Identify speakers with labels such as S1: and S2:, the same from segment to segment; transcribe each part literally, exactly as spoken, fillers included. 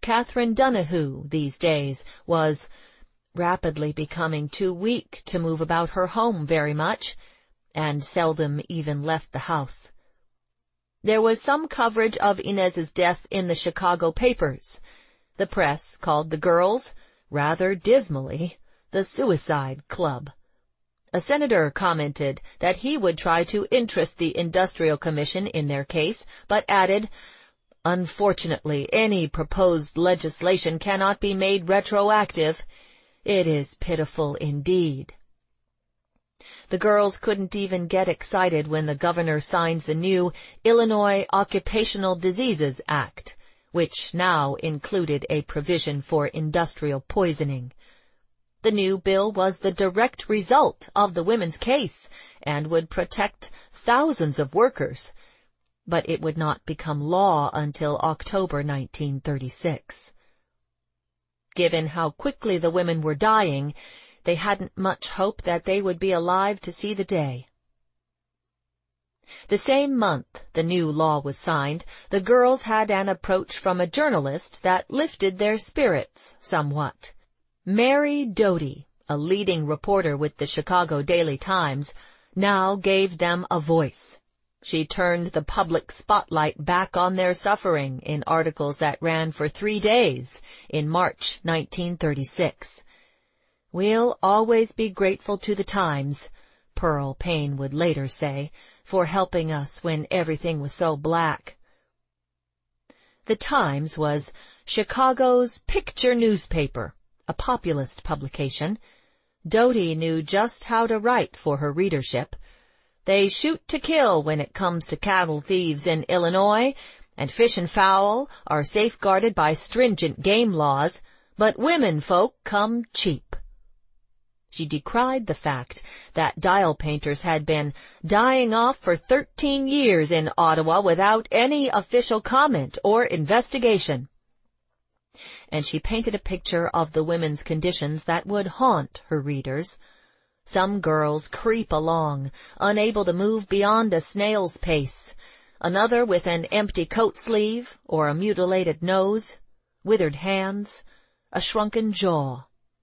S1: Catherine Donahue these days was rapidly becoming too weak to move about her home very much, and seldom even left the house. There was some coverage of Inez's death in the Chicago papers. The press called the girls, rather dismally, the Suicide Club. A senator commented that he would try to interest the Industrial Commission in their case, but added, "Unfortunately, any proposed legislation cannot be made retroactive. It is pitiful indeed." The girls couldn't even get excited when the governor signed the new Illinois Occupational Diseases Act, which now included a provision for industrial poisoning. The new bill was the direct result of the women's case and would protect thousands of workers, but it would not become law until October nineteen thirty-six. Given how quickly the women were dying, they hadn't much hope that they would be alive to see the day. The same month the new law was signed, the girls had an approach from a journalist that lifted their spirits somewhat. Mary Doty, a leading reporter with the Chicago Daily Times, now gave them a voice. She turned the public spotlight back on their suffering in articles that ran for three days in March nineteen thirty-six. "We'll always be grateful to the Times," Pearl Payne would later say, "for helping us when everything was so black." The Times was Chicago's picture newspaper, a populist publication. Doty knew just how to write for her readership. "They shoot to kill when it comes to cattle thieves in Illinois, and fish and fowl are safeguarded by stringent game laws, but women folk come cheap." She decried the fact that dial painters had been dying off for thirteen years in Ottawa without any official comment or investigation. And she painted a picture of the women's conditions that would haunt her readers. Some girls creep along, unable to move beyond a snail's pace, another with an empty coat sleeve or a mutilated nose, withered hands, a shrunken jaw.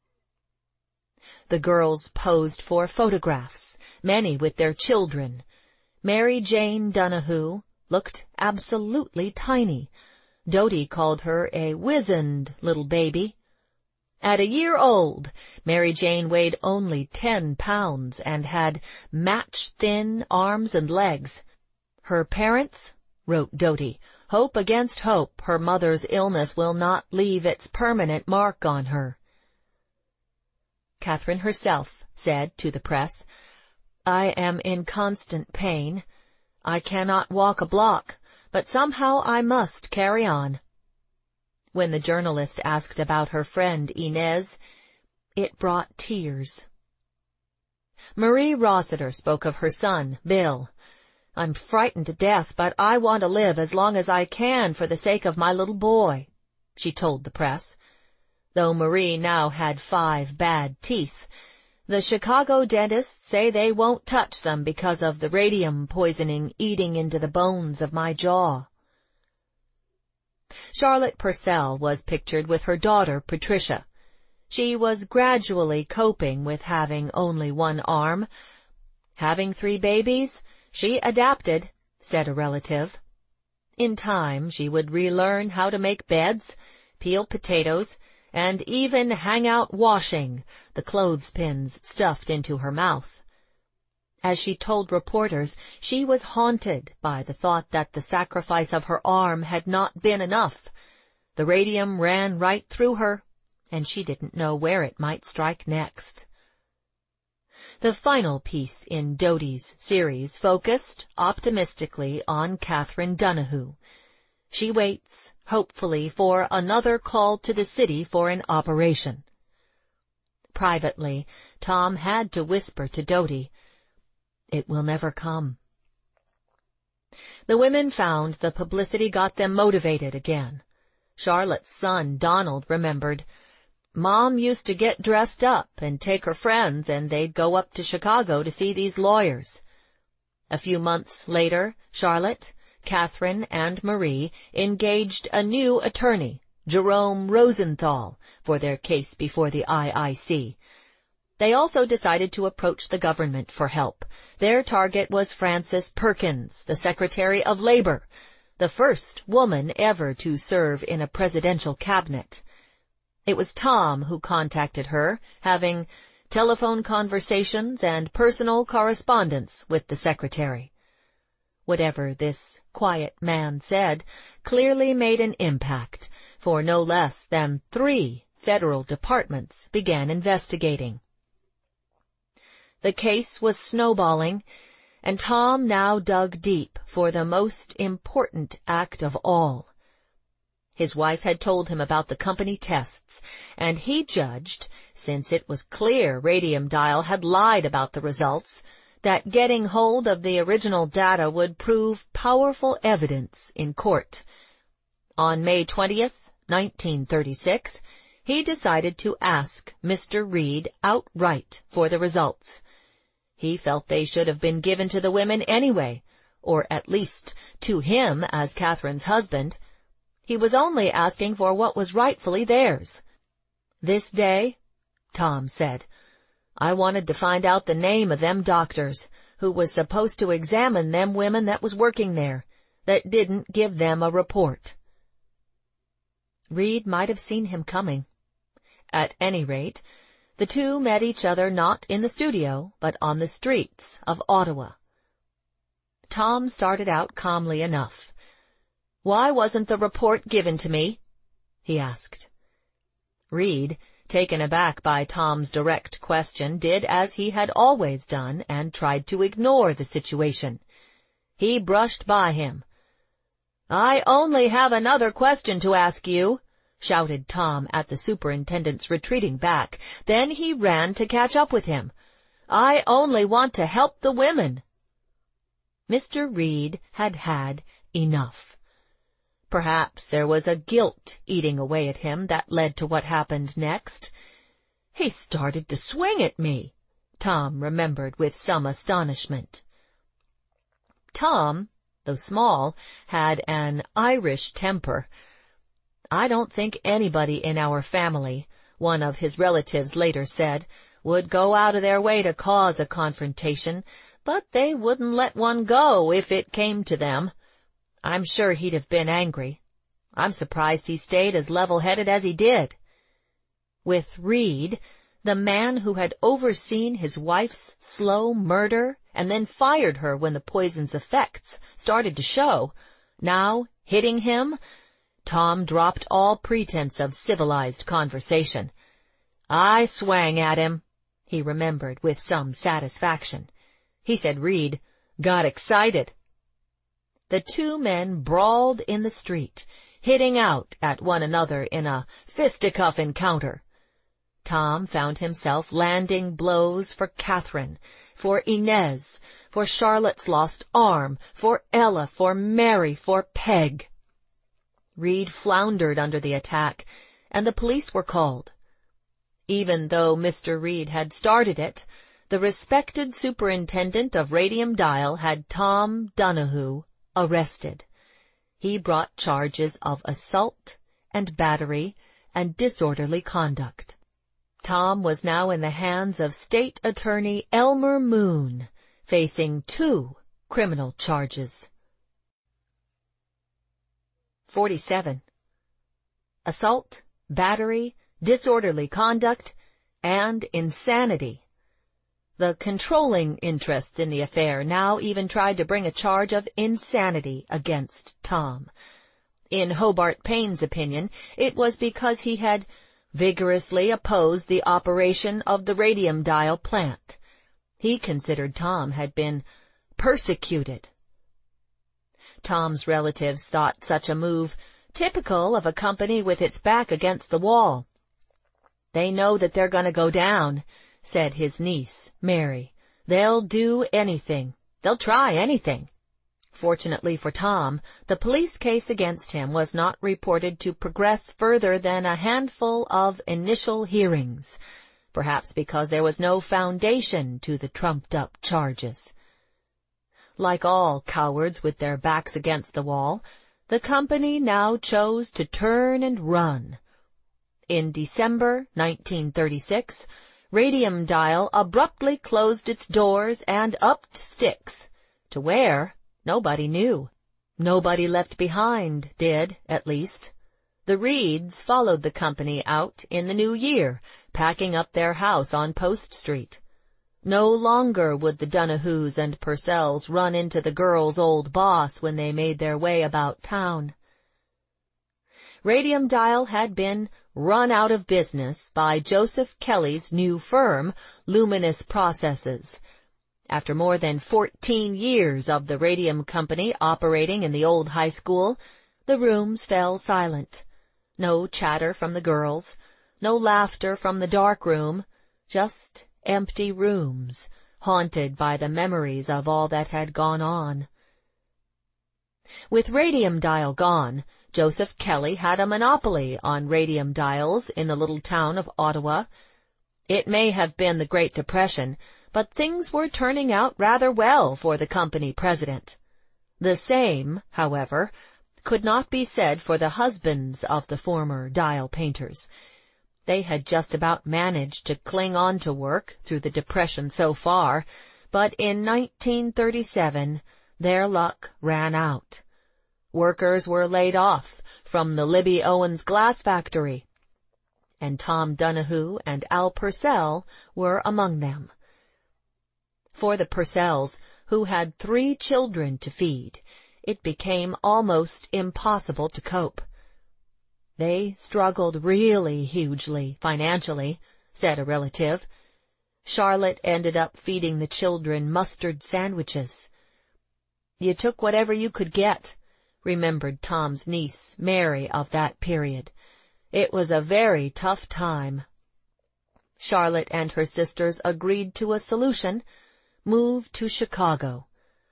S1: The girls posed for photographs, many with their children. Mary Jane Donahue looked absolutely tiny. Doty called her a wizened little baby. At a year old, Mary Jane weighed only ten pounds and had match-thin arms and legs. "Her parents," wrote Doty, "hope against hope her mother's illness will not leave its permanent mark on her." Catherine herself said to the press, "I am in constant pain. I cannot walk a block, but somehow I must carry on." When the journalist asked about her friend Inez, it brought tears. Marie Rossiter spoke of her son, Bill. "I'm frightened to death, but I want to live as long as I can for the sake of my little boy," she told the press. Though Marie now had five bad teeth, the Chicago dentists say they won't touch them because of the radium poisoning eating into the bones of my jaw. Charlotte Purcell was pictured with her daughter, Patricia. She was gradually coping with having only one arm. "Having three babies, she adapted," said a relative. In time, she would relearn how to make beds, peel potatoes, and even hang out washing, the clothespins stuffed into her mouth. As she told reporters, she was haunted by the thought that the sacrifice of her arm had not been enough. The radium ran right through her, and she didn't know where it might strike next. The final piece in Doty's series focused optimistically on Catherine Donahue. She waits, hopefully, for another call to the city for an operation. Privately, Tom had to whisper to Doty, "It will never come." The women found the publicity got them motivated again. Charlotte's son, Donald, remembered, "Mom used to get dressed up and take her friends, and they'd go up to Chicago to see these lawyers." A few months later, Charlotte, Catherine, and Marie engaged a new attorney, Jerome Rosenthal, for their case before the I I C. They also decided to approach the government for help. Their target was Frances Perkins, the Secretary of Labor, the first woman ever to serve in a presidential cabinet. It was Tom who contacted her, having telephone conversations and personal correspondence with the secretary. Whatever this quiet man said clearly made an impact, for no less than three federal departments began investigating. The case was snowballing, and Tom now dug deep for the most important act of all. His wife had told him about the company tests, and he judged, since it was clear Radium Dial had lied about the results, that getting hold of the original data would prove powerful evidence in court. On May twentieth, nineteen thirty-six, he decided to ask Mister Reed outright for the results. He felt they should have been given to the women anyway, or at least to him as Catherine's husband. He was only asking for what was rightfully theirs. This day, Tom said, I wanted to find out the name of them doctors who was supposed to examine them women that was working there, that didn't give them a report. Reed might have seen him coming. At any rate, the two met each other not in the studio, but on the streets of Ottawa. Tom started out calmly enough. Why wasn't the report given to me? He asked. Reed, taken aback by Tom's direct question, did as he had always done and tried to ignore the situation. He brushed by him. I only have another question to ask you, shouted Tom at the superintendent's retreating back. Then he ran to catch up with him. I only want to help the women. Mister Reed had had enough. Perhaps there was a guilt eating away at him that led to what happened next. He started to swing at me, Tom remembered with some astonishment. Tom, though small, had an Irish temper. I don't think anybody in our family, one of his relatives later said, would go out of their way to cause a confrontation, but they wouldn't let one go if it came to them. I'm sure he'd have been angry. I'm surprised he stayed as level-headed as he did. With Reed, the man who had overseen his wife's slow murder and then fired her when the poison's effects started to show, now hitting him, Tom dropped all pretense of civilized conversation. I swang at him, he remembered with some satisfaction. He said Reed got excited. The two men brawled in the street, hitting out at one another in a fisticuff encounter. Tom found himself landing blows for Catherine, for Inez, for Charlotte's lost arm, for Ella, for Mary, for Peg. Reed floundered under the attack, and the police were called. Even though Mister Reed had started it, the respected superintendent of Radium Dial had Tom Donahue arrested. He brought charges of assault and battery and disorderly conduct. Tom was now in the hands of State Attorney Elmer Moon, facing two criminal charges. forty-seven. Assault, battery, disorderly conduct, and insanity. The controlling interests in the affair now even tried to bring a charge of insanity against Tom. In Hobart Payne's opinion, it was because he had vigorously opposed the operation of the Radium Dial plant. He considered Tom had been persecuted. Tom's relatives thought such a move typical of a company with its back against the wall. They know that they're going to go down, said his niece, Mary. They'll do anything. They'll try anything. Fortunately for Tom, the police case against him was not reported to progress further than a handful of initial hearings, perhaps because there was no foundation to the trumped-up charges. Like all cowards with their backs against the wall, the company now chose to turn and run. In December nineteen thirty-six, Radium Dial abruptly closed its doors and upped sticks. To where? Nobody knew. Nobody left behind did, at least. The Reeds followed the company out in the new year, packing up their house on Post Street. No longer would the Donahues and Purcells run into the girl's old boss when they made their way about town. Radium Dial had been run out of business by Joseph Kelly's new firm, Luminous Processes. After more than fourteen years of the Radium Company operating in the old high school, the rooms fell silent. No chatter from the girls, no laughter from the dark room, just empty rooms, haunted by the memories of all that had gone on. With Radium Dial gone, Joseph Kelly had a monopoly on radium dials in the little town of Ottawa. It may have been the Great Depression, but things were turning out rather well for the company president. The same, however, could not be said for the husbands of the former dial painters. They had just about managed to cling on to work through the Depression so far, but in nineteen thirty-seven their luck ran out. Workers were laid off from the Libby Owens glass factory, and Tom Donahue and Al Purcell were among them. For the Purcells, who had three children to feed, it became almost impossible to cope. They struggled really hugely financially, said a relative. Charlotte ended up feeding the children mustard sandwiches. You took whatever you could get, remembered Tom's niece, Mary, of that period. It was a very tough time. Charlotte and her sisters agreed to a solution, move to Chicago.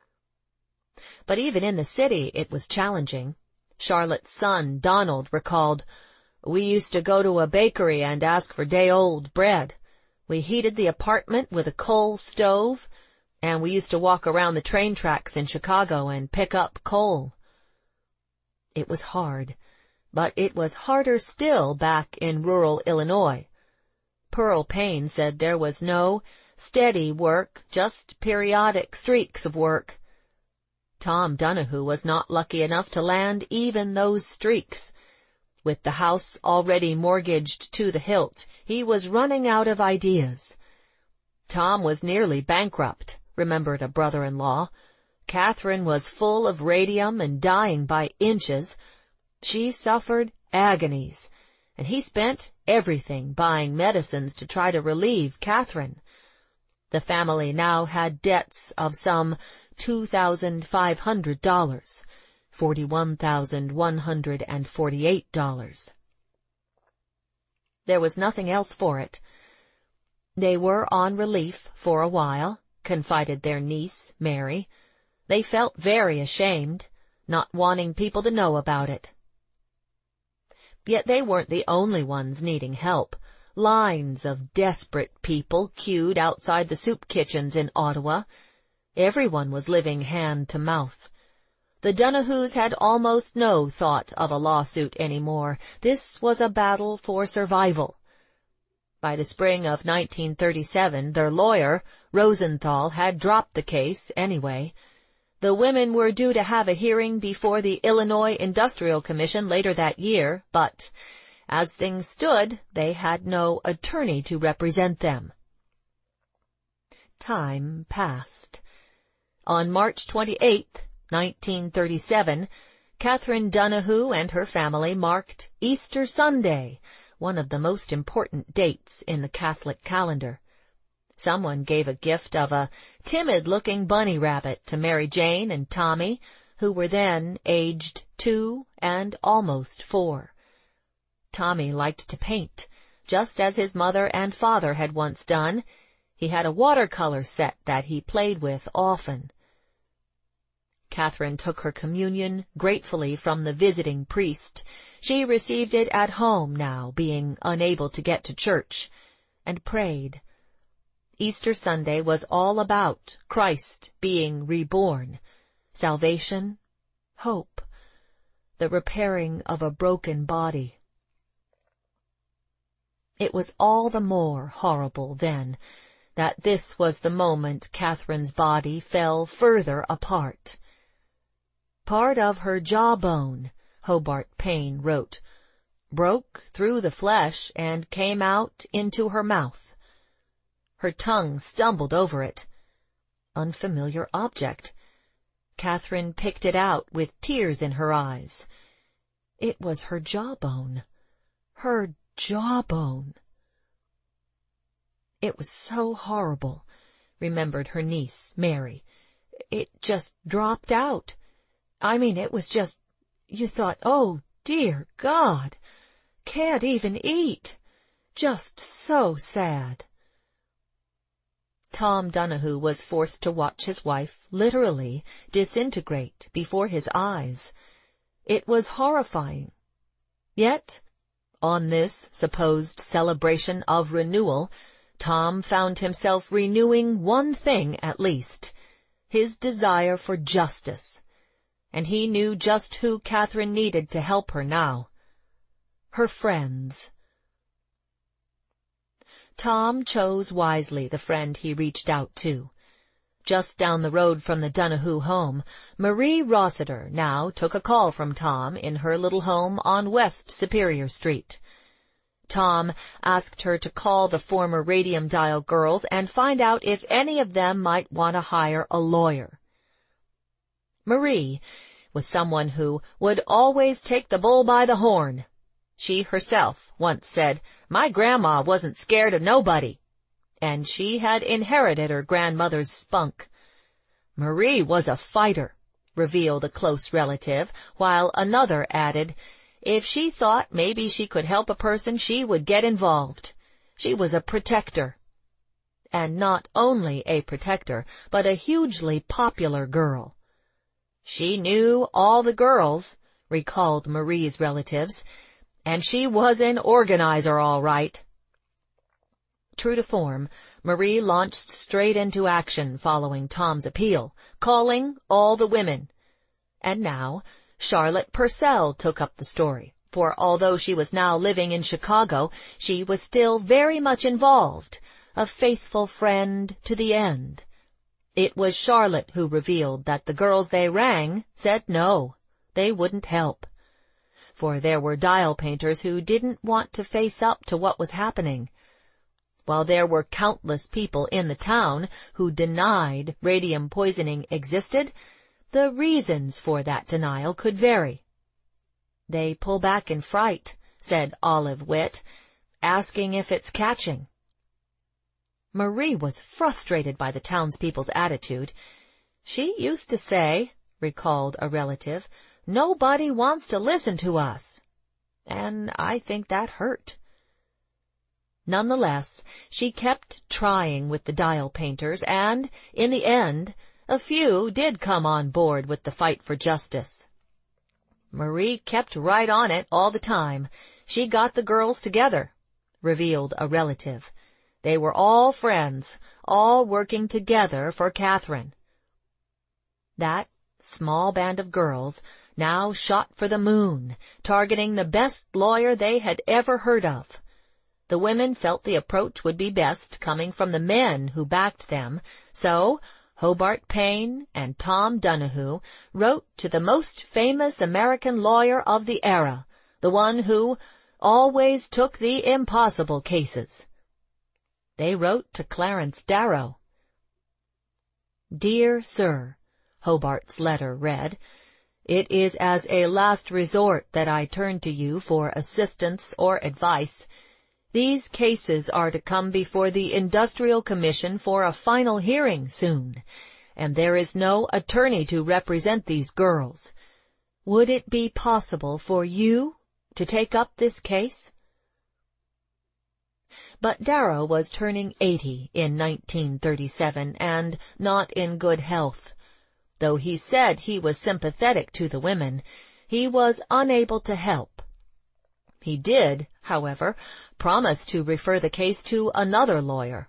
S1: But even in the city it was challenging. Charlotte's son, Donald, recalled, "We used to go to a bakery and ask for day-old bread. We heated the apartment with a coal stove, and we used to walk around the train tracks in Chicago and pick up coal." It was hard, but it was harder still back in rural Illinois. Pearl Payne said there was no steady work, just periodic streaks of work. Tom Donahue was not lucky enough to land even those streaks. With the house already mortgaged to the hilt, he was running out of ideas. Tom was nearly bankrupt, remembered a brother-in-law. Catherine was full of radium and dying by inches. She suffered agonies, and he spent everything buying medicines to try to relieve Catherine. The family now had debts of some two thousand five hundred dollars, forty-one thousand one hundred forty-eight dollars. There was nothing else for it. They were on relief for a while, confided their niece, Mary. They felt very ashamed, not wanting people to know about it. Yet they weren't the only ones needing help. Lines of desperate people queued outside the soup kitchens in Ottawa. Everyone was living hand to mouth. The Donahues had almost no thought of a lawsuit anymore. This was a battle for survival. By the spring of nineteen thirty-seven, their lawyer, Rosenthal, had dropped the case anyway. The women were due to have a hearing before the Illinois Industrial Commission later that year, but as things stood, they had no attorney to represent them. Time passed. On March twenty-eighth, nineteen thirty-seven, Catherine Donahue and her family marked Easter Sunday, one of the most important dates in the Catholic calendar. Someone gave a gift of a timid-looking bunny rabbit to Mary Jane and Tommy, who were then aged two and almost four. Tommy liked to paint, just as his mother and father had once done. He had a watercolor set that he played with often. Catherine took her communion gratefully from the visiting priest. She received it at home now, being unable to get to church, and prayed. Easter Sunday was all about Christ being reborn, salvation, hope. the repairing of a broken body. It was all the more horrible, then, that this was the moment Catherine's body fell further apart. Part of her jawbone, Hobart Payne wrote, broke through the flesh and came out into her mouth. Her tongue stumbled over it. Unfamiliar object. Catherine picked it out with tears in her eyes. It was her jawbone. Her jawbone. It was so horrible, remembered her niece, Mary. It just dropped out. I mean, it was just, you thought, oh, dear God, can't even eat. Just so sad. Tom Donahue was forced to watch his wife literally disintegrate before his eyes. It was horrifying. Yet, on this supposed celebration of renewal, Tom found himself renewing one thing at least, his desire for justice, and he knew just who Catherine needed to help her now. Her friends. Tom chose wisely the friend he reached out to. Just down the road from the Donahue home, Marie Rossiter now took a call from Tom in her little home on West Superior Street. Tom asked her to call the former Radium Dial girls and find out if any of them might want to hire a lawyer. Marie was someone who would always take the bull by the horn. She herself once said, "My grandma wasn't scared of nobody," and she had inherited her grandmother's spunk. Marie was a fighter, revealed a close relative, while another added, if she thought maybe she could help a person, she would get involved. She was a protector. And not only a protector, but a hugely popular girl. She knew all the girls, recalled Marie's relatives, and she was an organizer all right. True to form, Marie launched straight into action following Tom's appeal, calling all the women. And now, Charlotte Purcell took up the story, for although she was now living in Chicago, she was still very much involved, a faithful friend to the end. It was Charlotte who revealed that the girls they rang said no, they wouldn't help. For there were dial painters who didn't want to face up to what was happening, while there were countless people in the town who denied radium poisoning existed. The reasons for that denial could vary. They pull back in fright, said Olive Witt, asking if it's catching. Marie was frustrated by the townspeople's attitude. She used to say, recalled a relative, nobody wants to listen to us. And I think that hurt. Nonetheless, she kept trying with the dial painters, and, in the end, a few did come on board with the fight for justice. Marie kept right on it all the time. She got the girls together, revealed a relative. They were all friends, all working together for Catherine. That small band of girls now shot for the moon, targeting the best lawyer they had ever heard of. The women felt the approach would be best coming from the men who backed them, so Hobart Payne and Tom Donahue wrote to the most famous American lawyer of the era, the one who always took the impossible cases. They wrote to Clarence Darrow. Dear Sir, Hobart's letter read, it is as a last resort that I turn to you for assistance or advice. These cases are to come before the Industrial Commission for a final hearing soon, and there is no attorney to represent these girls. Would it be possible for you to take up this case? But Darrow was turning eighty in nineteen thirty-seven and not in good health. Though he said he was sympathetic to the women, he was unable to help. He did, however, promise to refer the case to another lawyer.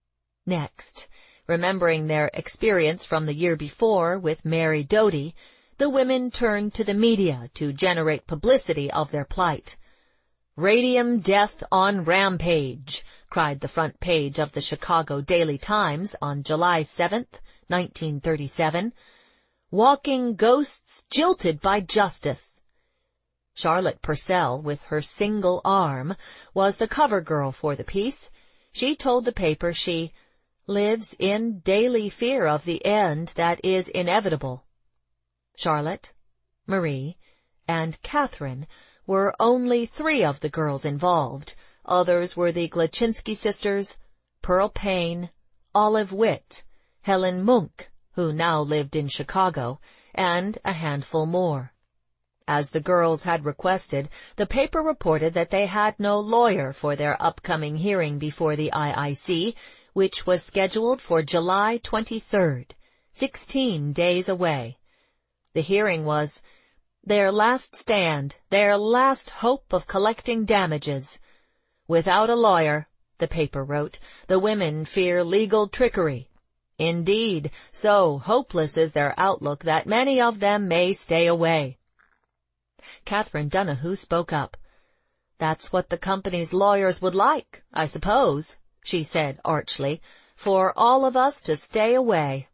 S1: Next, remembering their experience from the year before with Mary Doty, the women turned to the media to generate publicity of their plight. "Radium death on rampage," cried the front page of the Chicago Daily Times on July seventh, nineteen thirty-seven. "Walking ghosts jilted by justice." Charlotte Purcell, with her single arm, was the cover girl for the piece. She told the paper she lives in daily fear of the end that is inevitable. Charlotte, Marie, and Catherine were only three of the girls involved. Others were the Glachinsky sisters, Pearl Payne, Olive Witt, Helen Munk, who now lived in Chicago, and a handful more. As the girls had requested, the paper reported that they had no lawyer for their upcoming hearing before the I I C, which was scheduled for July twenty-third, sixteen days away. The hearing was their last stand, their last hope of collecting damages. "Without a lawyer," the paper wrote, "the women fear legal trickery. Indeed, so hopeless is their outlook that many of them may stay away." Catherine Donahue spoke up. "That's what the company's lawyers would like, I suppose," she said archly, "for all of us to stay away."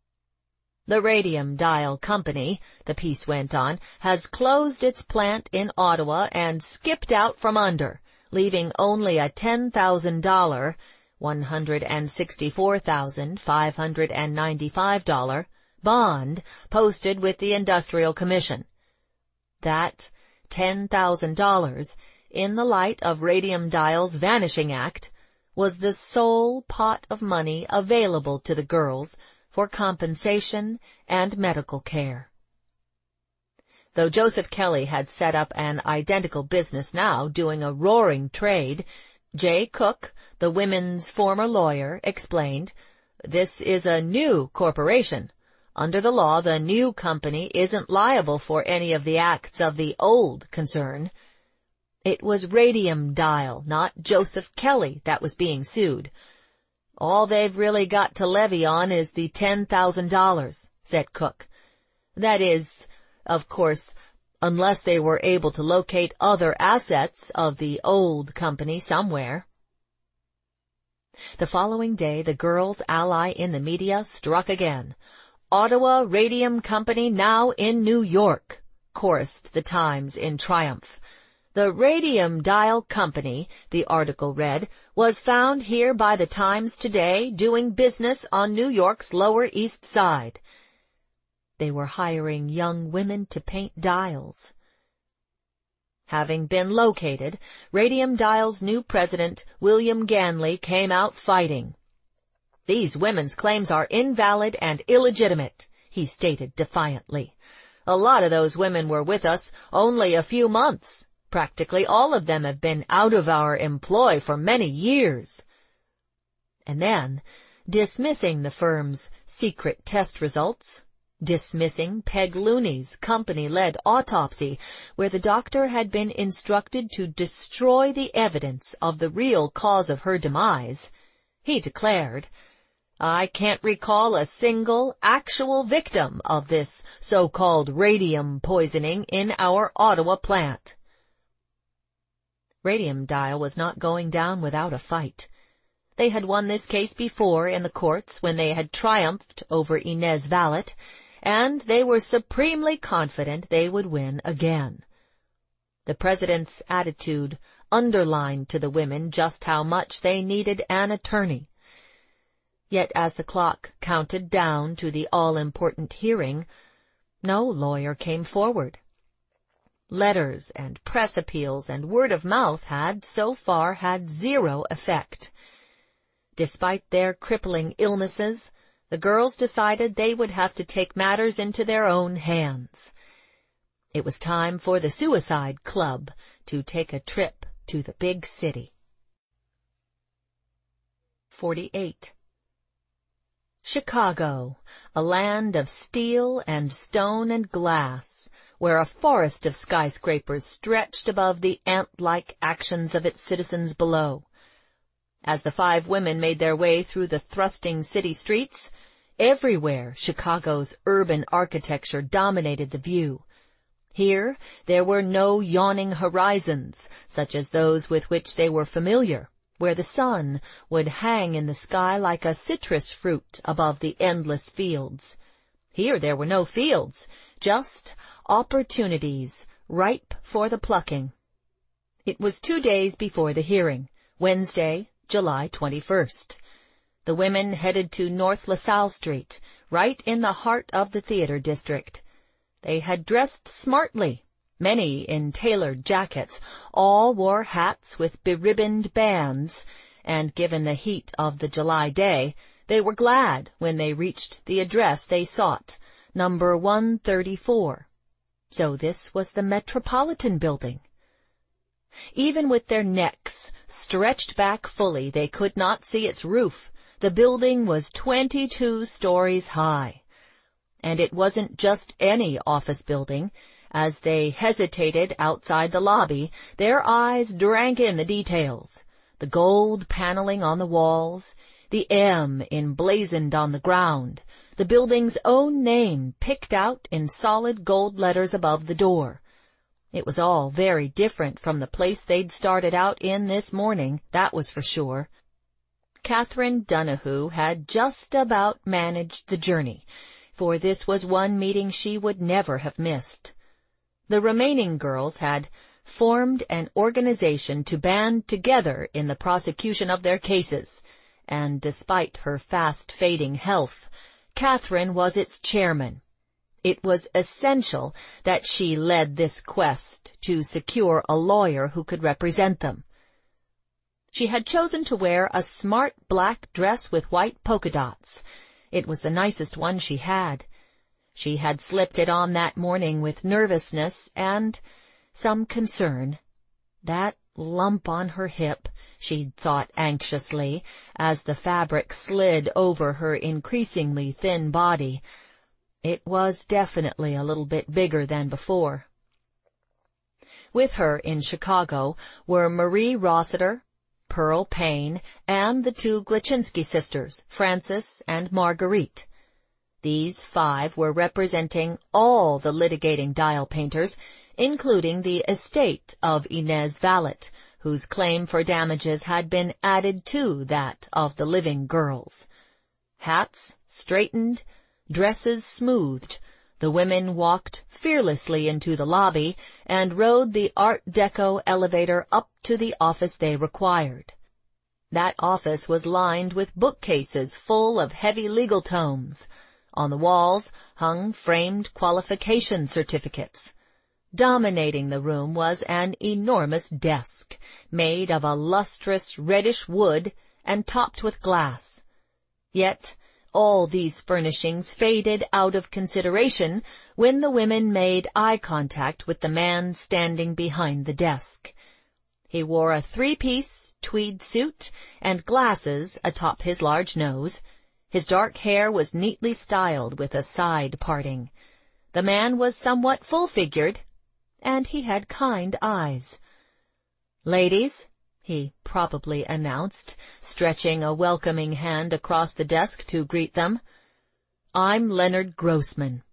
S1: "The Radium Dial Company," the piece went on, "has closed its plant in Ottawa and skipped out from under, leaving only a ten thousand dollars, one hundred sixty-four thousand five hundred ninety-five dollars, bond posted with the Industrial Commission. That ten thousand dollars, in the light of Radium Dial's Vanishing Act, was the sole pot of money available to the girls for compensation and medical care. Though Joseph Kelly had set up an identical business now, doing a roaring trade, Jay Cook, the women's former lawyer, explained, "This is a new corporation. Under the law, the new company isn't liable for any of the acts of the old concern." It was Radium Dial, not Joseph Kelly, that was being sued. "All they've really got to levy on is the ten thousand dollars, said Cook. "That is, of course, unless they were able to locate other assets of the old company somewhere." The following day, the girls' ally in the media struck again. "Ottawa Radium Company now in New York," chorused the Times in triumph. "The Radium Dial Company," the article read, "was found here by the Times today doing business on New York's Lower East Side." They were hiring young women to paint dials. Having been located, Radium Dial's new president, William Ganley, came out fighting. "These women's claims are invalid and illegitimate," he stated defiantly. "A lot of those women were with us only a few months. Practically all of them have been out of our employ for many years." And then, dismissing the firm's secret test results, dismissing Peg Looney's company-led autopsy, where the doctor had been instructed to destroy the evidence of the real cause of her demise, he declared, "I can't recall a single actual victim of this so-called radium poisoning in our Ottawa plant." Radium Dial was not going down without a fight. They had won this case before in the courts when they had triumphed over Inez Vallet, and they were supremely confident they would win again. The president's attitude underlined to the women just how much they needed an attorney. Yet as the clock counted down to the all-important hearing, no lawyer came forward. Letters and press appeals and word of mouth had, so far, had zero effect. Despite their crippling illnesses, the girls decided they would have to take matters into their own hands. It was time for the Suicide Club to take a trip to the big city. forty-eight. Chicago, a land of steel and stone and glass, where a forest of skyscrapers stretched above the ant-like actions of its citizens below. As the five women made their way through the thrusting city streets, Everywhere Chicago's urban architecture dominated the view. Here there were no yawning horizons, such as those with which they were familiar, where the sun would hang in the sky like a citrus fruit above the endless fields. Here there were no fields, just opportunities ripe for the plucking. It was two days before the hearing, Wednesday, July twenty-first. The women headed to North LaSalle Street, right in the heart of the theater district. They had dressed smartly, many in tailored jackets, all wore hats with beribboned bands, and given the heat of the July day, they were glad when they reached the address they sought, number one thirty-four. So this was the Metropolitan Building. Even with their necks stretched back fully, they could not see its roof. The building was twenty-two stories high. And it wasn't just any office building. As they hesitated outside the lobby, their eyes drank in the details. The gold paneling on the walls, the M emblazoned on the ground, the building's own name picked out in solid gold letters above the door. It was all very different from the place they'd started out in this morning, that was for sure. Catherine Donahue had just about managed the journey, for this was one meeting she would never have missed. The remaining girls had formed an organization to band together in the prosecution of their cases, and despite her fast-fading health, Catherine was its chairman. It was essential that she led this quest to secure a lawyer who could represent them. She had chosen to wear a smart black dress with white polka dots. It was the nicest one she had. She had slipped it on that morning with nervousness and some concern. That lump on her hip, she'd thought anxiously, as the fabric slid over her increasingly thin body. It was definitely a little bit bigger than before. With her in Chicago were Marie Rossiter, Pearl Payne, and the two Glachinsky sisters, Frances and Marguerite. These five were representing all the litigating dial painters, including the estate of Inez Vallet, whose claim for damages had been added to that of the living girls. Hats straightened, dresses smoothed, the women walked fearlessly into the lobby and rode the Art Deco elevator up to the office they required. That office was lined with bookcases full of heavy legal tomes. On the walls hung framed qualification certificates. Dominating the room was an enormous desk, made of a lustrous reddish wood and topped with glass. Yet all these furnishings faded out of consideration when the women made eye contact with the man standing behind the desk. He wore a three-piece tweed suit and glasses atop his large nose. His dark hair was neatly styled with a side parting. The man was somewhat full-figured, and he had kind eyes. "Ladies," he probably announced, stretching a welcoming hand across the desk to greet them, "I'm Leonard Grossman."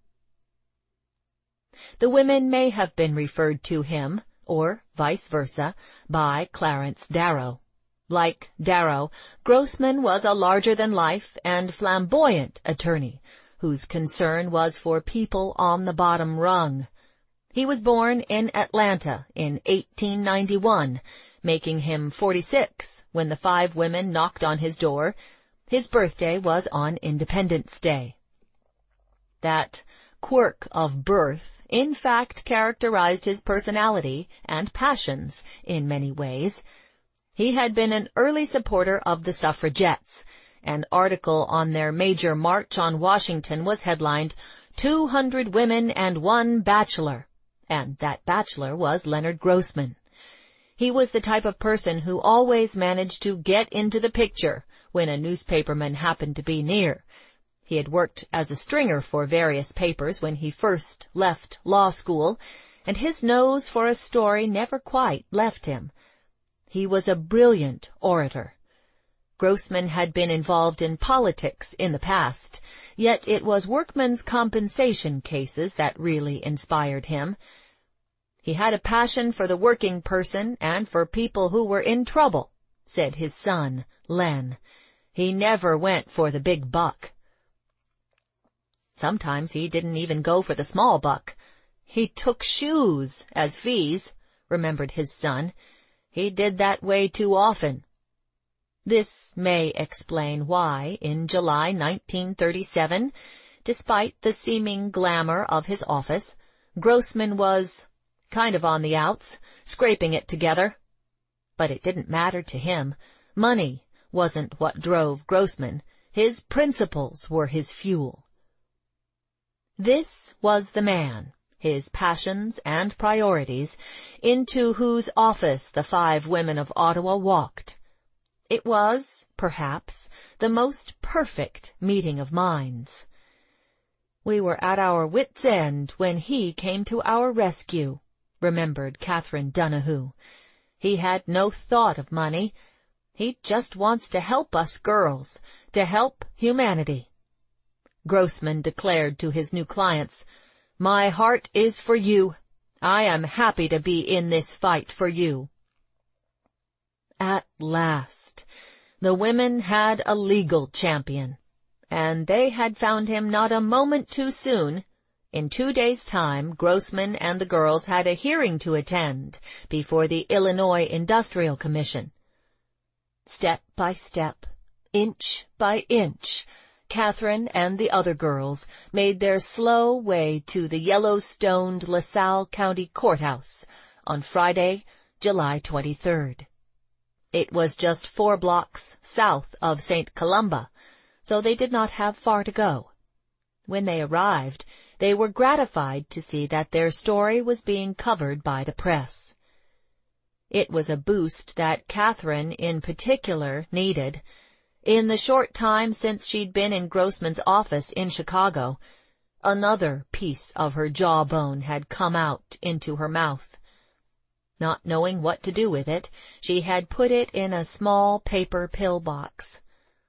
S1: The women may have been referred to him, or vice versa, by Clarence Darrow. Like Darrow, Grossman was a larger-than-life and flamboyant attorney, whose concern was for people on the bottom rung. He was born in Atlanta in eighteen ninety-one, making him forty-six when the five women knocked on his door. His birthday was on Independence Day. That quirk of birth, in fact, characterized his personality and passions in many ways. He had been an early supporter of the suffragettes. An article on their major march on Washington was headlined, two hundred Women and One Bachelor, and that bachelor was Leonard Grossman. He was the type of person who always managed to get into the picture when a newspaperman happened to be near. He had worked as a stringer for various papers when he first left law school, and his nose for a story never quite left him. He was a brilliant orator. Grossman had been involved in politics in the past, yet it was workmen's compensation cases that really inspired him. He had a passion for the working person and for people who were in trouble, said his son, Len. He never went for the big buck. Sometimes he didn't even go for the small buck. He took shoes as fees, remembered his son. He did that way too often. This may explain why, in July nineteen thirty-seven, despite the seeming glamour of his office, Grossman was kind of on the outs, scraping it together. But it didn't matter to him. Money wasn't what drove Grossman. His principles were his fuel. This was the man, his passions and priorities, into whose office the five women of Ottawa walked. It was, perhaps, the most perfect meeting of minds. We were at our wits' end when he came to our rescue, remembered Catherine Donahue. He had no thought of money. He just wants to help us girls, to help humanity. Grossman declared to his new clients, "My heart is for you. I am happy to be in this fight for you." At last, the women had a legal champion, and they had found him not a moment too soon. In two days' time, Grossman and the girls had a hearing to attend before the Illinois Industrial Commission. Step by step, inch by inch, Catherine and the other girls made their slow way to the yellow-stoned LaSalle County Courthouse on Friday, July twenty-third. It was just four blocks south of Saint Columba, so they did not have far to go. When they arrived, they were gratified to see that their story was being covered by the press. It was a boost that Catherine, in particular, needed. In the short time since she'd been in Grossman's office in Chicago, another piece of her jawbone had come out into her mouth. Not knowing what to do with it, she had put it in a small paper pill box.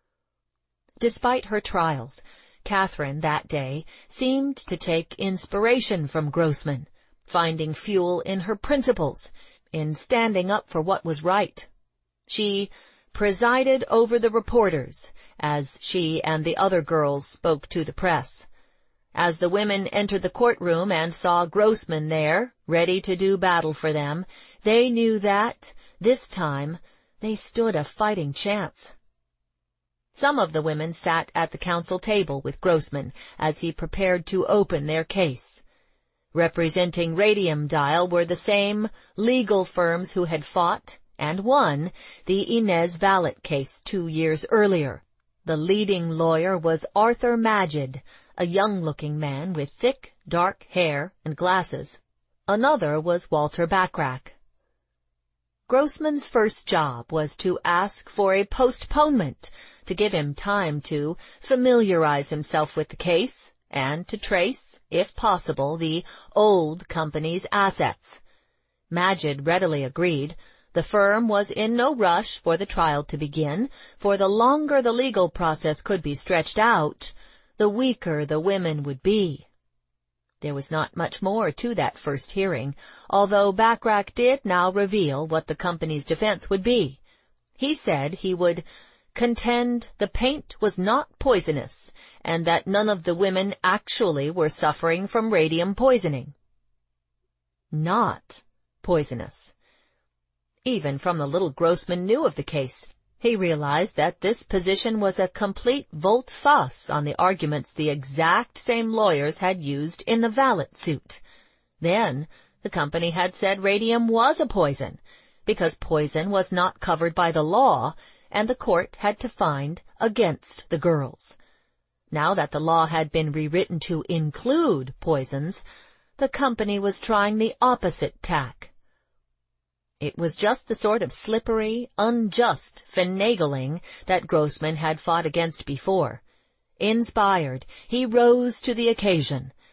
S1: Despite her trials, Catherine that day seemed to take inspiration from Grossman, finding fuel in her principles, in standing up for what was right. She presided over the reporters as she and the other girls spoke to the press. As the women entered the courtroom and saw Grossman there, ready to do battle for them, they knew that, this time, they stood a fighting chance. Some of the women sat at the counsel table with Grossman as he prepared to open their case. Representing Radium Dial were the same legal firms who had fought and won the Inez Vallet case two years earlier. The leading lawyer was Arthur Magid, a young-looking man with thick, dark hair and glasses. Another was Walter Bachrach. Grossman's first job was to ask for a postponement to give him time to familiarize himself with the case and to trace, if possible, the old company's assets. Magid readily agreed. The firm was in no rush for the trial to begin, for the longer the legal process could be stretched out, the weaker the women would be. There was not much more to that first hearing, although Bachrach did now reveal what the company's defense would be. He said he would contend the paint was not poisonous, and that none of the women actually were suffering from radium poisoning. Not poisonous. Even from the little Grossman knew of the case, he realized that this position was a complete volte-face on the arguments the exact same lawyers had used in the Vallet suit. Then, the company had said radium was a poison, because poison was not covered by the law, and the court had to find against the girls. Now that the law had been rewritten to include poisons, the company was trying the opposite tack. It was just the sort of slippery, unjust finagling that Grossman had fought against before. Inspired, he rose to the occasion.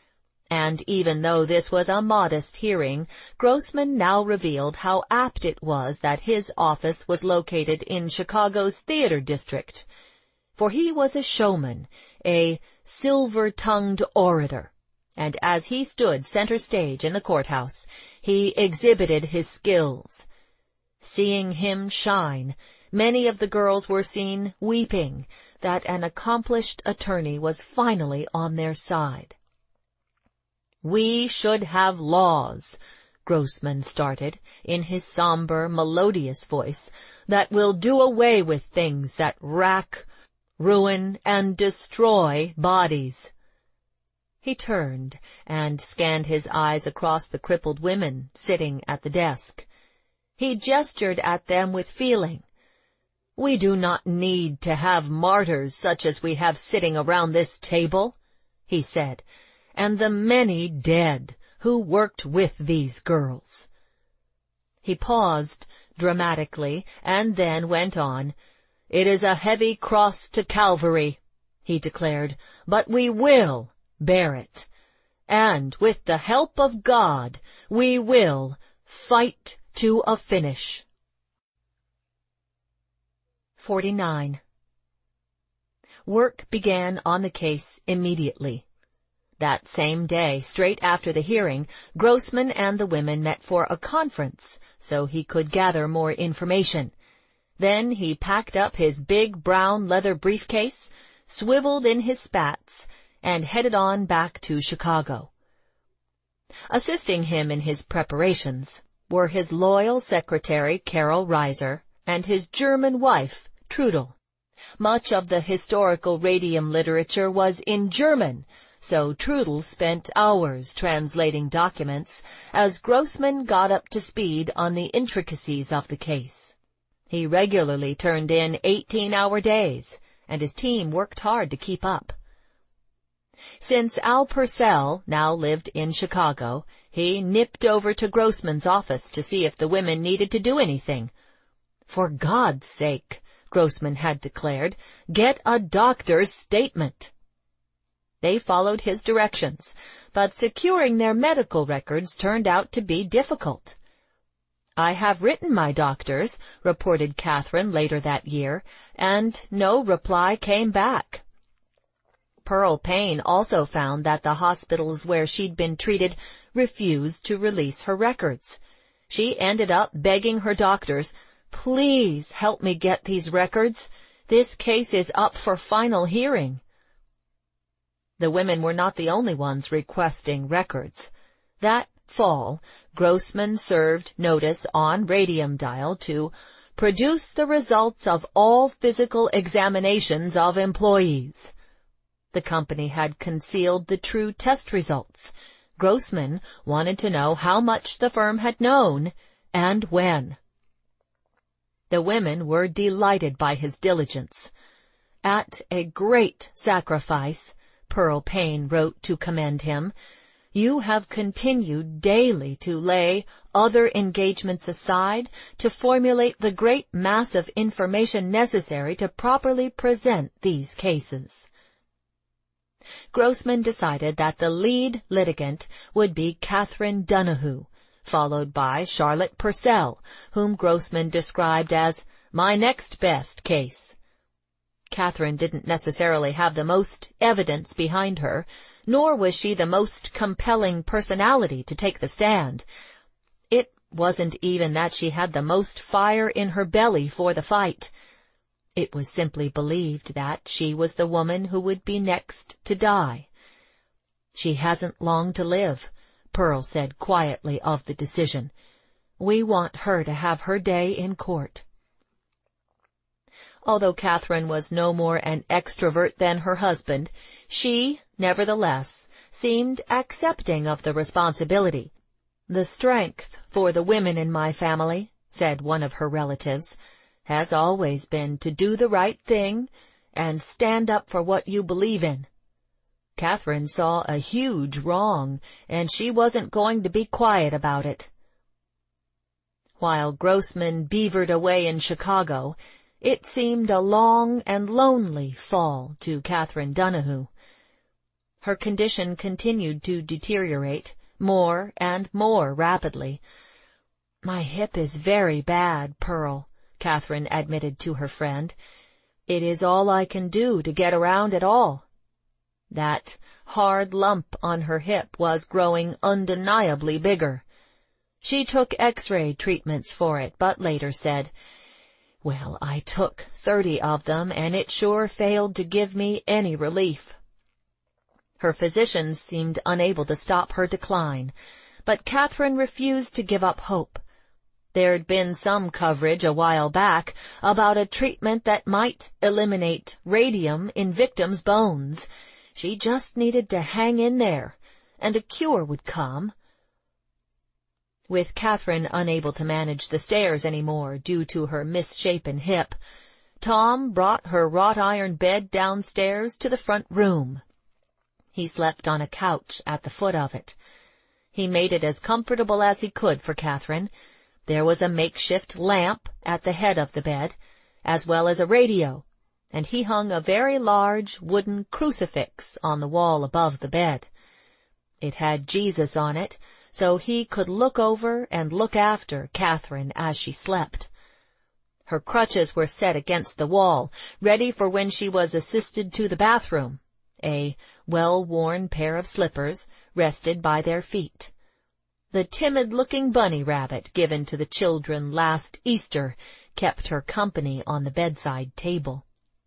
S1: And even though this was a modest hearing, Grossman now revealed how apt it was that his office was located in Chicago's theater district. For he was a showman, a silver-tongued orator, and as he stood center stage in the courthouse, he exhibited his skills. Seeing him shine, many of the girls were seen weeping that an accomplished attorney was finally on their side. "We should have laws," Grossman started, in his somber, melodious voice, "that will do away with things that rack, ruin, and destroy bodies." He turned and scanned his eyes across the crippled women sitting at the desk. He gestured at them with feeling. "We do not need to have martyrs such as we have sitting around this table," he said, "and the many dead who worked with these girls." He paused dramatically and then went on. "It is a heavy cross to Calvary," he declared, "but we will bear it. And with the help of God, we will fight to a finish." forty-nine. Work began on the case immediately. That same day, straight after the hearing, Grossman and the women met for a conference so he could gather more information. Then he packed up his big brown leather briefcase, swiveled in his spats, and headed on back to Chicago. Assisting him in his preparations were his loyal secretary, Carol Reiser, and his German wife, Trudel. Much of the historical radium literature was in German, so Trudel spent hours translating documents as Grossman got up to speed on the intricacies of the case. He regularly turned in eighteen-hour days, and his team worked hard to keep up. Since Al Purcell now lived in Chicago, he nipped over to Grossman's office to see if the women needed to do anything. For God's sake, Grossman had declared, get a doctor's statement. They followed his directions, but securing their medical records turned out to be difficult. "I have written my doctors," reported Catherine later that year, and no reply came back. Pearl Payne also found that the hospitals where she'd been treated refused to release her records. She ended up begging her doctors, "Please help me get these records. This case is up for final hearing." The women were not the only ones requesting records. That fall, Grossman served notice on Radium Dial to produce the results of all physical examinations of employees. The company had concealed the true test results. Grossman wanted to know how much the firm had known and when. The women were delighted by his diligence. "At a great sacrifice," Pearl Payne wrote to commend him, "you have continued daily to lay other engagements aside to formulate the great mass of information necessary to properly present these cases." Grossman decided that the lead litigant would be Catherine Donahue, followed by Charlotte Purcell, whom Grossman described as "my next best case." Catherine didn't necessarily have the most evidence behind her, nor was she the most compelling personality to take the stand. It wasn't even that she had the most fire in her belly for the fight. It was simply believed that she was the woman who would be next to die. "She hasn't long to live," Pearl said quietly of the decision. "We want her to have her day in court." Although Catherine was no more an extrovert than her husband, she, nevertheless, seemed accepting of the responsibility. "The strength for the women in my family," said one of her relatives, "has always been to do the right thing and stand up for what you believe in. Catherine saw a huge wrong, and she wasn't going to be quiet about it." While Grossman beavered away in Chicago, it seemed a long and lonely fall to Catherine Donahue. Her condition continued to deteriorate, more and more rapidly. "My hip is very bad, Pearl," Catherine admitted to her friend. "It is all I can do to get around at all." That hard lump on her hip was growing undeniably bigger. She took X-ray treatments for it, but later said, "Well, I took thirty of them, and it sure failed to give me any relief." Her physicians seemed unable to stop her decline, but Catherine refused to give up hope. There'd been some coverage a while back about a treatment that might eliminate radium in victims' bones. She just needed to hang in there, and a cure would come. With Catherine unable to manage the stairs any more due to her misshapen hip, Tom brought her wrought iron bed downstairs to the front room. He slept on a couch at the foot of it. He made it as comfortable as he could for Catherine. There was a makeshift lamp at the head of the bed, as well as a radio, and he hung a very large wooden crucifix on the wall above the bed. It had Jesus on it, so he could look over and look after Catherine as she slept. Her crutches were set against the wall, ready for when she was assisted to the bathroom. A well-worn pair of slippers rested by their feet. The timid-looking bunny rabbit given to the children last Easter kept her company on the bedside table.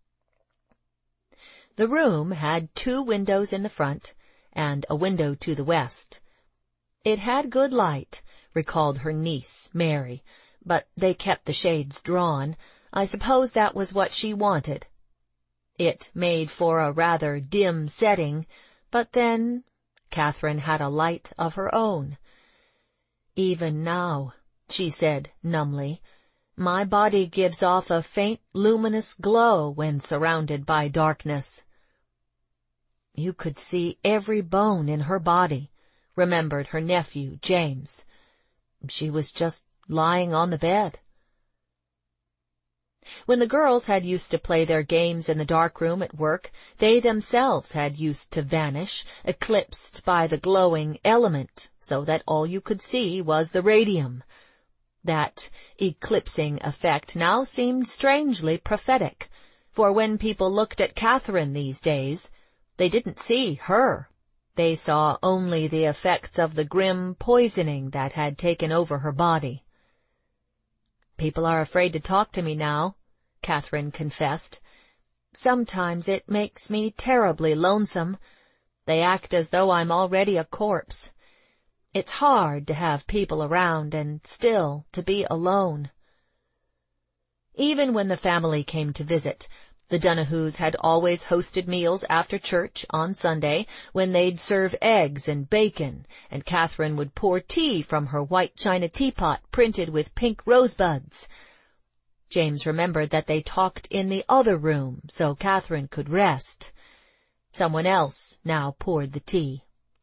S1: The room had two windows in the front and a window to the west. It had good light, recalled her niece, Mary, but they kept the shades drawn. I suppose that was what she wanted. It made for a rather dim setting, but then Catherine had a light of her own. "Even now," she said numbly, "my body gives off a faint luminous glow when surrounded by darkness." You could see every bone in her body, remembered her nephew, James. She was just lying on the bed. When the girls had used to play their games in the darkroom at work, they themselves had used to vanish, eclipsed by the glowing element, so that all you could see was the radium. That eclipsing effect now seemed strangely prophetic, for when people looked at Catherine these days, they didn't see her. They saw only the effects of the grim poisoning that had taken over her body. "People are afraid to talk to me now," Catherine confessed. "Sometimes it makes me terribly lonesome. They act as though I'm already a corpse. It's hard to have people around and still to be alone." Even when the family came to visit, the Donahues had always hosted meals after church on Sunday, when they'd serve eggs and bacon, and Catherine would pour tea from her white china teapot printed with pink rosebuds. James remembered that they talked in the other room, so Catherine could rest. Someone else now poured the tea.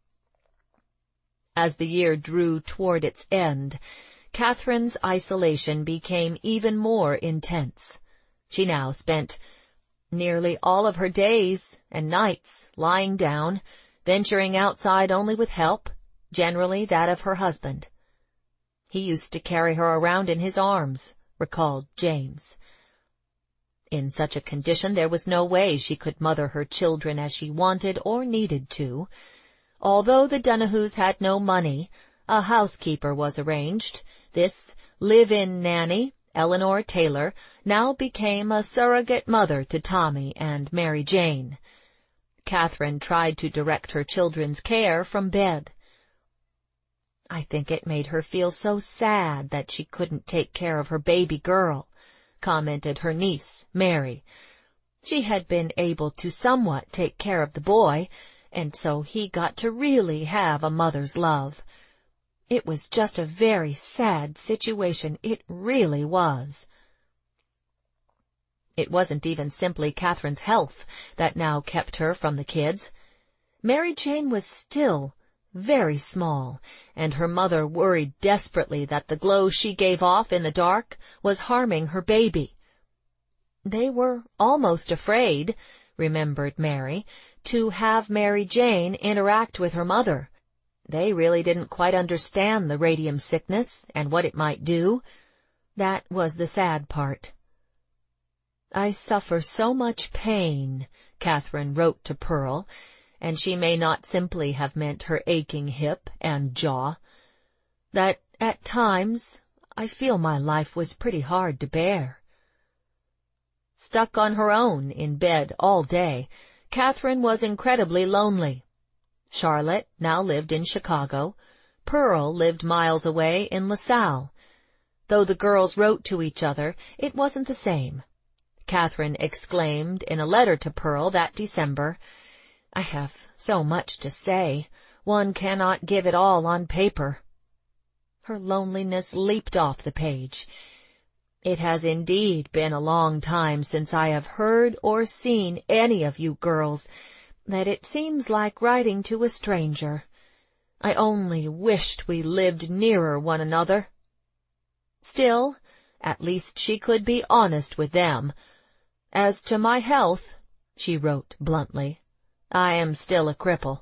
S1: As the year drew toward its end, Catherine's isolation became even more intense. She now spent nearly all of her days and nights lying down, venturing outside only with help, generally that of her husband. He used to carry her around in his arms, recalled James. In such a condition there was no way she could mother her children as she wanted or needed to. Although the Donahues had no money, a housekeeper was arranged. This live-in nanny, Eleanor Taylor, now became a surrogate mother to Tommy and Mary Jane. Catherine tried to direct her children's care from bed. "I think it made her feel so sad that she couldn't take care of her baby girl," commented her niece, Mary. "She had been able to somewhat take care of the boy, and so he got to really have a mother's love. It was just a very sad situation, it really was." It wasn't even simply Catherine's health that now kept her from the kids. Mary Jane was still very small, and her mother worried desperately that the glow she gave off in the dark was harming her baby. They were almost afraid, remembered Mary, to have Mary Jane interact with her mother. They really didn't quite understand the radium sickness and what it might do. That was the sad part. "I suffer so much pain," Catherine wrote to Pearl, and she may not simply have meant her aching hip and jaw, "that at times I feel my life was pretty hard to bear." Stuck on her own in bed all day, Catherine was incredibly lonely. Charlotte now lived in Chicago. Pearl lived miles away in LaSalle. Though the girls wrote to each other, it wasn't the same. Catherine exclaimed in a letter to Pearl that December, "I have so much to say. One cannot give it all on paper." Her loneliness leaped off the page. "It has indeed been a long time since I have heard or seen any of you girls, that it seems like writing to a stranger. I only wished we lived nearer one another." Still, at least she could be honest with them. "As to my health," she wrote bluntly, "I am still a cripple."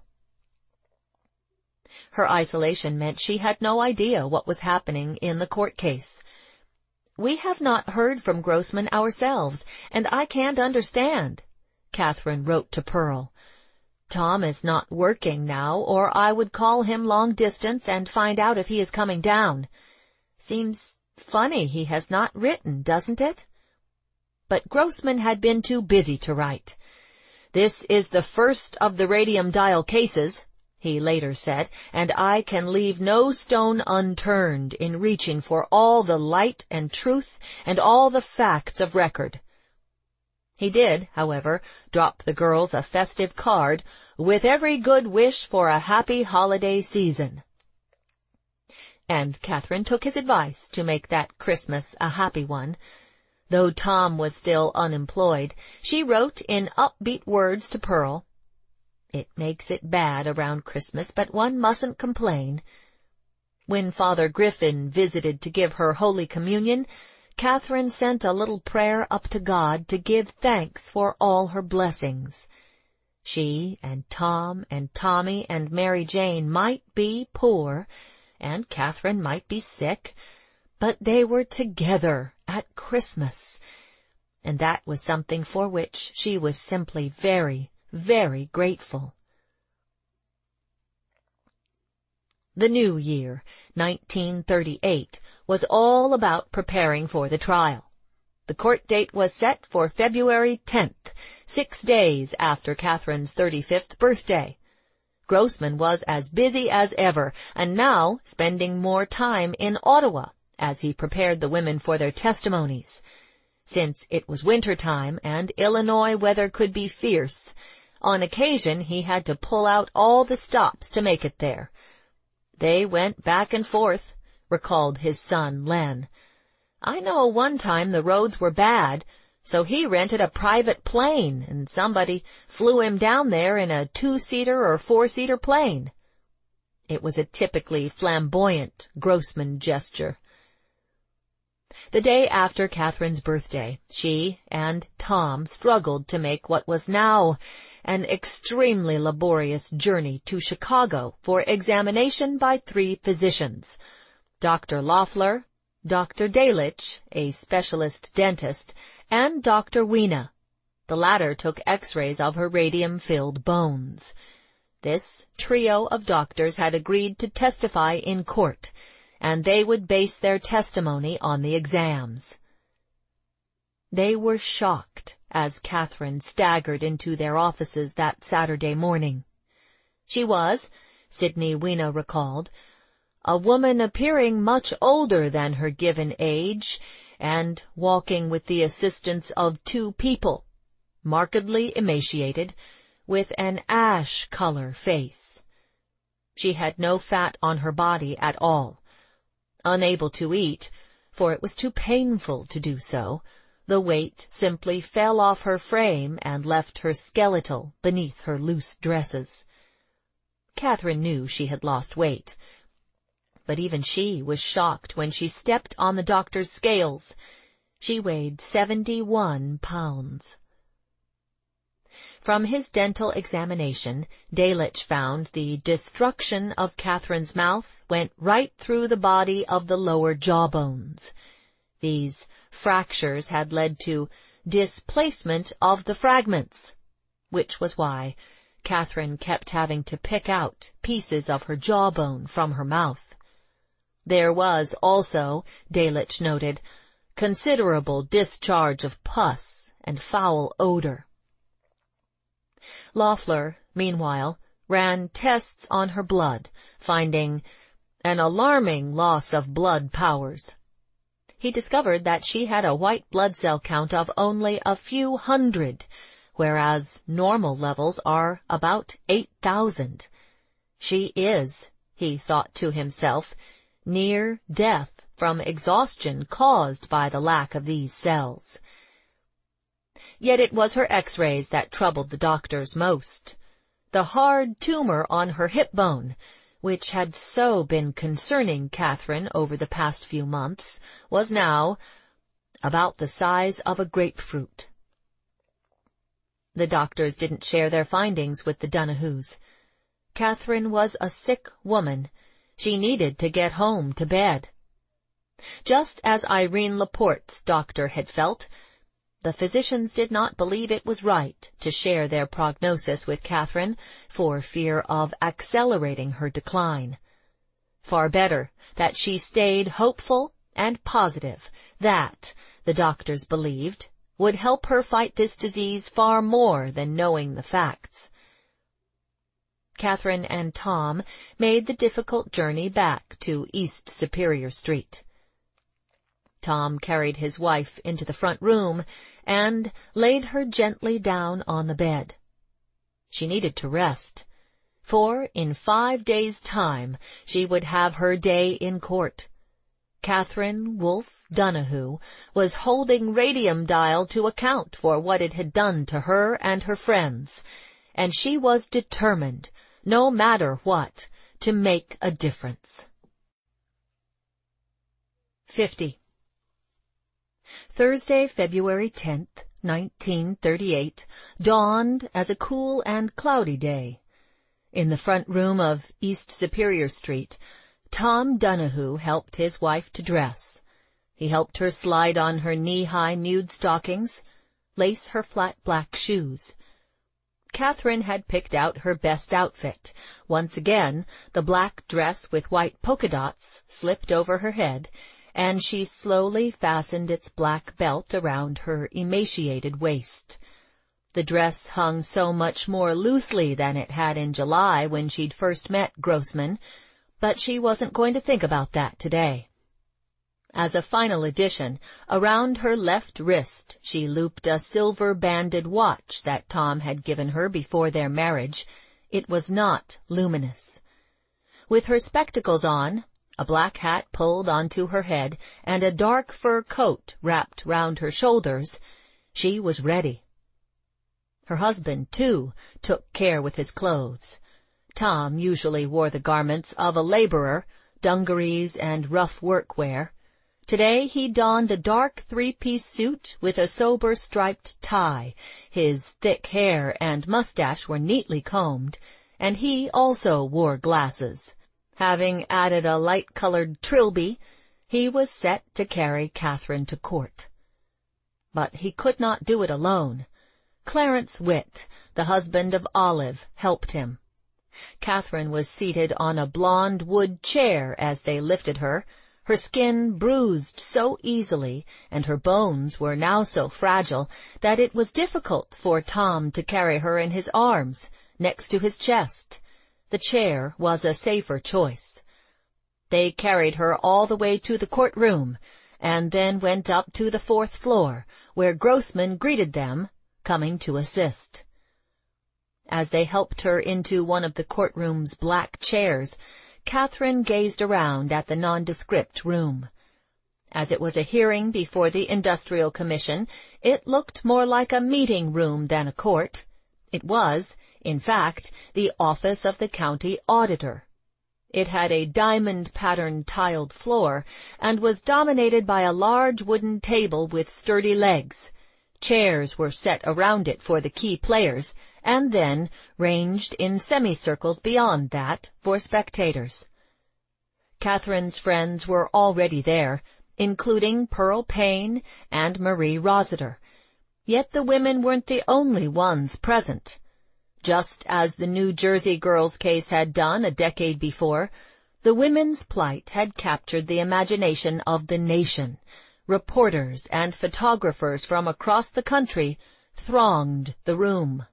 S1: Her isolation meant she had no idea what was happening in the court case. "We have not heard from Grossman ourselves, and I can't understand," Catherine wrote to Pearl. "Tom is not working now, or I would call him long distance and find out if he is coming down. Seems funny he has not written, doesn't it?" But Grossman had been too busy to write. "This is the first of the radium dial cases," he later said, "and I can leave no stone unturned in reaching for all the light and truth and all the facts of record." He did, however, drop the girls a festive card, "with every good wish for a happy holiday season." And Catherine took his advice to make that Christmas a happy one. Though Tom was still unemployed, she wrote in upbeat words to Pearl, "It makes it bad around Christmas, but one mustn't complain." When Father Griffin visited to give her Holy Communion, Catherine sent a little prayer up to God to give thanks for all her blessings. She and Tom and Tommy and Mary Jane might be poor, and Catherine might be sick, but they were together at Christmas, and that was something for which she was simply very, very grateful. The new year, nineteen thirty-eight, was all about preparing for the trial. The court date was set for February tenth, six days after Catherine's thirty-fifth birthday. Grossman was as busy as ever, and now spending more time in Ottawa as he prepared the women for their testimonies. Since it was winter time and Illinois weather could be fierce, on occasion he had to pull out all the stops to make it there. "They went back and forth," recalled his son Len. "I know one time the roads were bad, so he rented a private plane, and somebody flew him down there in a two-seater or four-seater plane." It was a typically flamboyant Grossman gesture. The day after Catherine's birthday, she and Tom struggled to make what was now an extremely laborious journey to Chicago for examination by three physicians: Doctor Loeffler, Doctor Dalisch, a specialist dentist, and Doctor Weena. The latter took x-rays of her radium-filled bones. This trio of doctors had agreed to testify in court, and they would base their testimony on the exams. They were shocked as Catherine staggered into their offices that Saturday morning. She was, Sidney Weena recalled, a woman appearing much older than her given age, and walking with the assistance of two people, markedly emaciated, with an ash-color face. She had no fat on her body at all. Unable to eat, for it was too painful to do so, the weight simply fell off her frame and left her skeletal beneath her loose dresses. Catherine knew she had lost weight, but even she was shocked when she stepped on the doctor's scales. She weighed seventy-one pounds. From his dental examination, Delitzsch found the destruction of Catherine's mouth went right through the body of the lower jawbones. These fractures had led to displacement of the fragments, which was why Catherine kept having to pick out pieces of her jawbone from her mouth. There was also, Delitzsch noted, considerable discharge of pus and foul odor. Loeffler, meanwhile, ran tests on her blood, finding an alarming loss of blood powers. He discovered that she had a white blood cell count of only a few hundred, whereas normal levels are about eight thousand. She is, he thought to himself, near death from exhaustion caused by the lack of these cells. Yet it was her x-rays that troubled the doctors most. The hard tumor on her hip bone, which had so been concerning Catherine over the past few months, was now about the size of a grapefruit. The doctors didn't share their findings with the Donahues. Catherine was a sick woman. She needed to get home to bed. Just as Irene Laporte's doctor had felt, the physicians did not believe it was right to share their prognosis with Catherine for fear of accelerating her decline. Far better that she stayed hopeful and positive. That, the doctors believed, would help her fight this disease far more than knowing the facts. Catherine and Tom made the difficult journey back to East Superior Street. Tom carried his wife into the front room and laid her gently down on the bed. She needed to rest, for in five days' time she would have her day in court. Catherine Wolfe Donahue was holding Radium Dial to account for what it had done to her and her friends, and she was determined, no matter what, to make a difference. fifty. Thursday, February tenth, nineteen thirty-eight, dawned as a cool and cloudy day. In the front room of East Superior Street, Tom Donahue helped his wife to dress. He helped her slide on her knee-high nude stockings, lace her flat black shoes. Catherine had picked out her best outfit. Once again, the black dress with white polka dots slipped over her head, and she slowly fastened its black belt around her emaciated waist. The dress hung so much more loosely than it had in July when she'd first met Grossman, but she wasn't going to think about that today. As a final addition, around her left wrist she looped a silver-banded watch that Tom had given her before their marriage. It was not luminous. With her spectacles on, a black hat pulled onto her head, and a dark fur coat wrapped round her shoulders, she was ready. Her husband, too, took care with his clothes. Tom usually wore the garments of a laborer, dungarees and rough workwear. Today he donned a dark three-piece suit with a sober striped tie. His thick hair and mustache were neatly combed, and he also wore glasses. Having added a light-colored trilby, he was set to carry Catherine to court. But he could not do it alone. Clarence Witt, the husband of Olive, helped him. Catherine was seated on a blonde wood chair as they lifted her, her skin bruised so easily, and her bones were now so fragile that it was difficult for Tom to carry her in his arms, next to his chest. The chair was a safer choice. They carried her all the way to the courtroom, and then went up to the fourth floor, where Grossman greeted them, coming to assist. As they helped her into one of the courtroom's black chairs, Catherine gazed around at the nondescript room. As it was a hearing before the Industrial Commission, it looked more like a meeting room than a court. It was, in fact, the office of the county auditor. It had a diamond-patterned tiled floor and was dominated by a large wooden table with sturdy legs. Chairs were set around it for the key players, and then ranged in semicircles beyond that for spectators. Catherine's friends were already there, including Pearl Payne and Marie Rossiter. Yet the women weren't the only ones present. Just as the New Jersey girls' case had done a decade before, the women's plight had captured the imagination of the nation. Reporters and photographers from across the country thronged the room.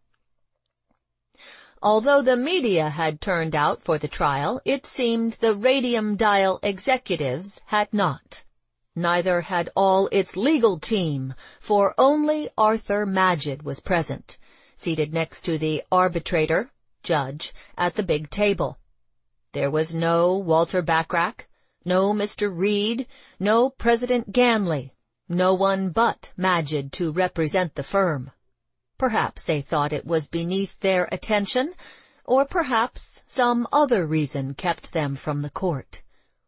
S1: Although the media had turned out for the trial, it seemed the Radium Dial executives had not. Neither had all its legal team, for only Arthur Magid was present, seated next to the arbitrator, judge, at the big table. There was no Walter Bachrach, no Mister Reed, no President Ganley, no one but Magid to represent the firm. Perhaps they thought it was beneath their attention, or perhaps some other reason kept them from the court.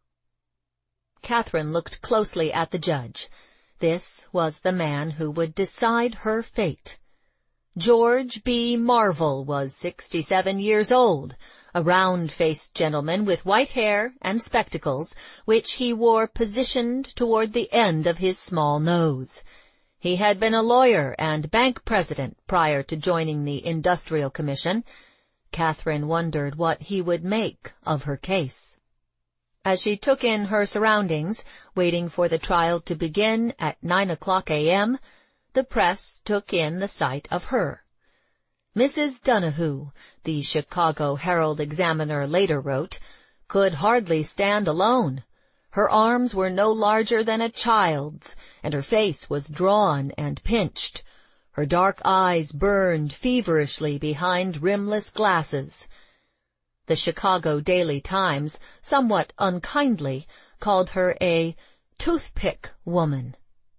S1: Catherine looked closely at the judge. This was the man who would decide her fate. George B. Marvel was sixty-seven years old, a round-faced gentleman with white hair and spectacles, which he wore positioned toward the end of his small nose. He had been a lawyer and bank president prior to joining the Industrial Commission. Catherine wondered what he would make of her case. As she took in her surroundings, waiting for the trial to begin at nine o'clock a m, the press took in the sight of her. Missus Donahue, the Chicago Herald-Examiner later wrote, could hardly stand alone. Her arms were no larger than a child's, and her face was drawn and pinched. Her dark eyes burned feverishly behind rimless glasses. The Chicago Daily Times, somewhat unkindly, called her a toothpick woman.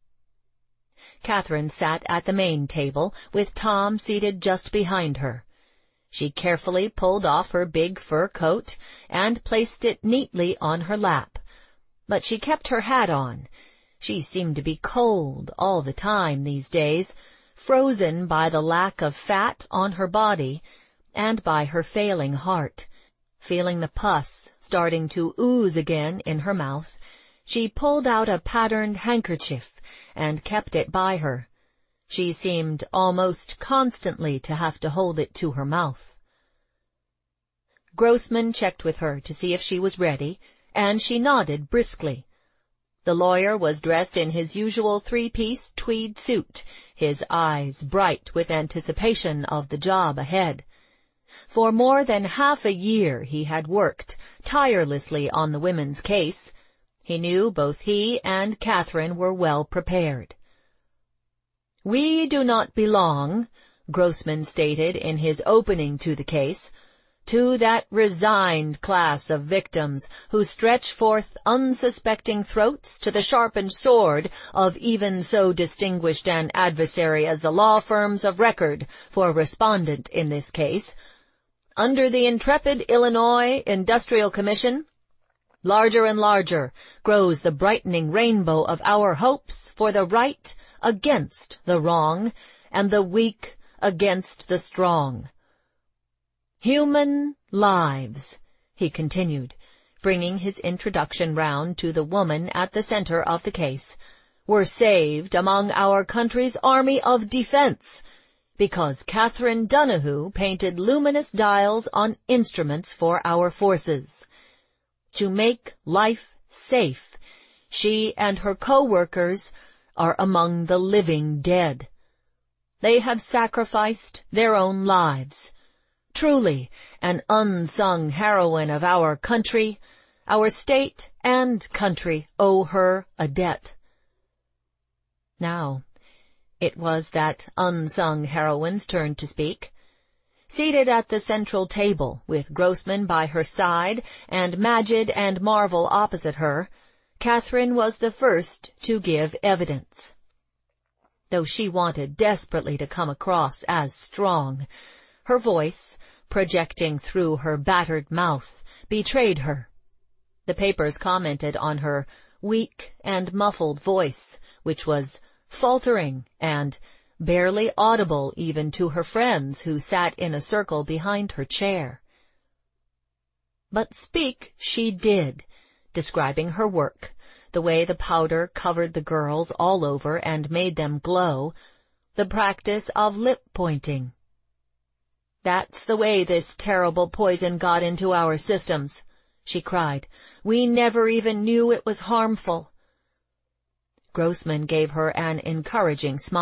S1: Catherine sat at the main table, with Tom seated just behind her. She carefully pulled off her big fur coat and placed it neatly on her lap. But she kept her hat on. She seemed to be cold all the time these days, frozen by the lack of fat on her body and by her failing heart. Feeling the pus starting to ooze again in her mouth, she pulled out a patterned handkerchief and kept it by her. She seemed almost constantly to have to hold it to her mouth. Grossman checked with her to see if she was ready, and she nodded briskly. The lawyer was dressed in his usual three-piece tweed suit, his eyes bright with anticipation of the job ahead. For more than half a year he had worked tirelessly on the women's case. He knew both he and Catherine were well prepared. "We do not belong," Grossman stated in his opening to the case, "to that resigned class of victims who stretch forth unsuspecting throats to the sharpened sword of even so distinguished an adversary as the law firms of record for respondent in this case. Under the intrepid Illinois Industrial Commission, larger and larger grows the brightening rainbow of our hopes for the right against the wrong, and the weak against the strong. Human lives," he continued, bringing his introduction round to the woman at the center of the case, "were saved among our country's army of defense, because Catherine Donahue painted luminous dials on instruments for our forces. To make life safe, she and her co-workers are among the living dead. They have sacrificed their own lives. Truly an unsung heroine of our country. Our state and country owe her a debt." Now, it was that unsung heroine's turn to speak. Seated at the central table, with Grossman by her side and Magid and Marvel opposite her, Catherine was the first to give evidence. Though she wanted desperately to come across as strong, her voice, projecting through her battered mouth, betrayed her. The papers commented on her weak and muffled voice, which was faltering and barely audible even to her friends who sat in a circle behind her chair. But speak she did, describing her work, the way the powder covered the girls all over and made them glow, the practice of lip-pointing. "That's the way this terrible poison got into our systems," she cried. "We never even knew it was harmful." Grossman gave her an encouraging smile.